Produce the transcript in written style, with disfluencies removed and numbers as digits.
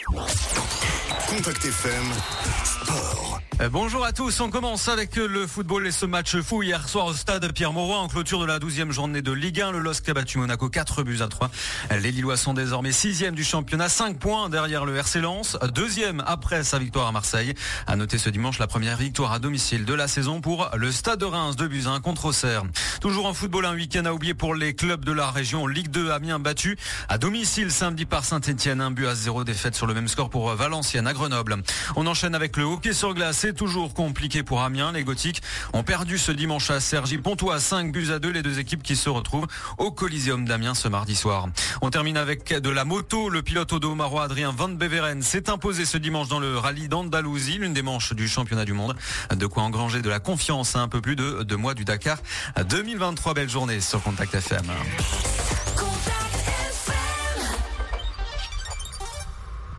Contact FM Sport. Bonjour à tous, on commence avec le football et ce match fou hier soir au stade Pierre-Mauroy en clôture de la 12e journée de Ligue 1. Le LOSC a battu Monaco 4-3. Les Lillois sont désormais 6e du championnat, 5 points derrière le RC Lens, 2e après sa victoire à Marseille. À noter ce dimanche la première victoire à domicile de la saison pour le Stade de Reims, 2-1 contre Auxerre. Toujours en football, un week-end à oublier pour les clubs de la région. Ligue 2, Amiens battu à domicile samedi par Saint-Etienne, 1-0, défaite sur le même score pour Valenciennes à Grenoble. On enchaîne avec le hockey sur glace. C'est toujours compliqué pour Amiens. Les Gothiques ont perdu ce dimanche à Cergy-Pontois 5-2. Les deux équipes qui se retrouvent au Coliseum d'Amiens ce mardi soir. On termine avec de la moto. Le pilote audo-marois Adrien Van Beveren s'est imposé ce dimanche dans le rallye d'Andalousie, l'une des manches du championnat du monde. De quoi engranger de la confiance à un peu plus de 2 mois du Dakar 2023. Belle journée sur Contact FM.